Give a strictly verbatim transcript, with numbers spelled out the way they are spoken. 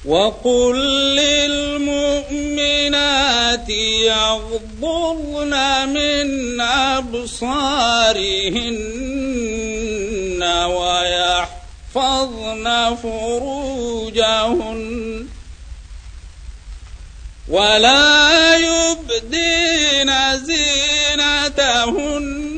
وقل للمؤمنات يغضضن من أبصارهن ويحفظن فروجهن ولا يبدين زينتهن